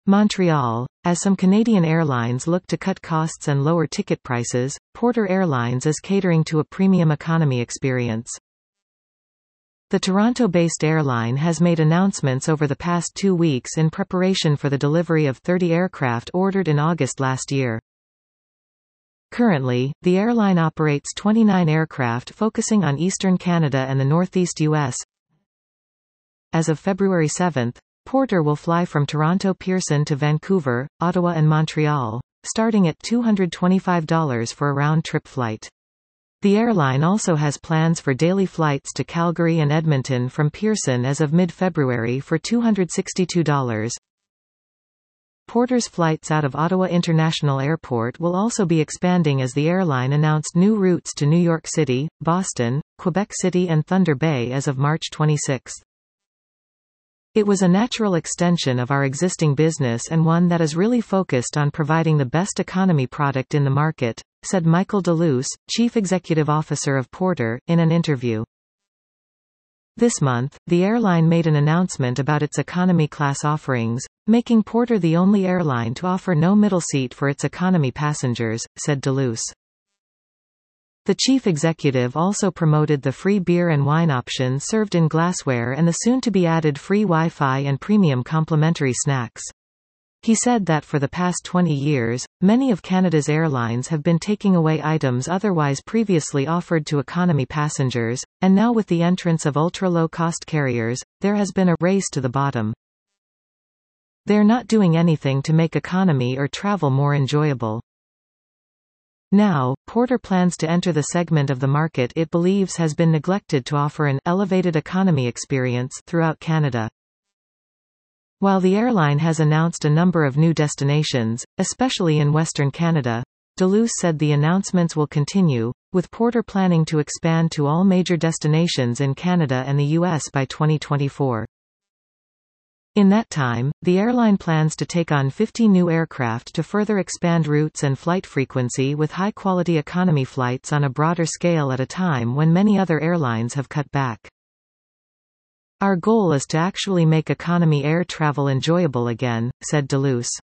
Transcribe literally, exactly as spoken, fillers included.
Montreal. As some Canadian airlines look to cut costs and lower ticket prices, Porter Airlines is catering to a premium economy experience. The Toronto-based airline has made announcements over the past two weeks in preparation for the delivery of thirty aircraft ordered in August last year. Currently, the airline operates twenty-nine aircraft focusing on eastern Canada and the northeast U S. As of February seventh, Porter will fly from Toronto Pearson to Vancouver, Ottawa and Montreal, starting at two hundred twenty-five dollars for a round-trip flight. The airline also has plans for daily flights to Calgary and Edmonton from Pearson as of mid-February for two hundred sixty-two dollars. Porter's flights out of Ottawa International Airport will also be expanding as the airline announced new routes to New York City, Boston, Quebec City and Thunder Bay as of March twenty-sixth. It was a natural extension of our existing business and one that is really focused on providing the best economy product in the market, said Michael DeLuce, Chief Executive Officer of Porter, in an interview. This month, the airline made an announcement about its economy class offerings, making Porter the only airline to offer no middle seat for its economy passengers, said DeLuce. The chief executive also promoted the free beer and wine options served in glassware and the soon-to-be-added free Wi-Fi and premium complimentary snacks. He said that for the past twenty years, many of Canada's airlines have been taking away items otherwise previously offered to economy passengers, and now with the entrance of ultra-low-cost carriers, there has been a race to the bottom. They're not doing anything to make economy or travel more enjoyable. Now, Porter plans to enter the segment of the market it believes has been neglected to offer an elevated economy experience throughout Canada. While the airline has announced a number of new destinations, especially in Western Canada, DeLuce said the announcements will continue, with Porter planning to expand to all major destinations in Canada and the U S by twenty twenty-four. In that time, the airline plans to take on fifty new aircraft to further expand routes and flight frequency with high-quality economy flights on a broader scale at a time when many other airlines have cut back. Our goal is to actually make economy air travel enjoyable again, said DeLuce.